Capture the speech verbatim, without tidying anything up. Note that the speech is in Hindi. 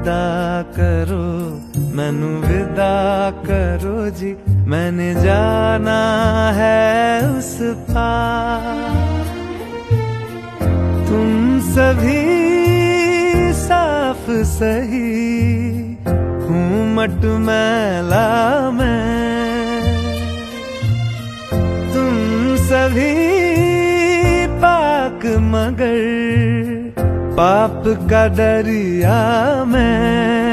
विदा करो, मैनू विदा करो जी, मैंने जाना है उस पार। तुम सभी साफ सही हूँ मटमैला मैं, तुम सभी पाक मगर पाप का दरिया मैं।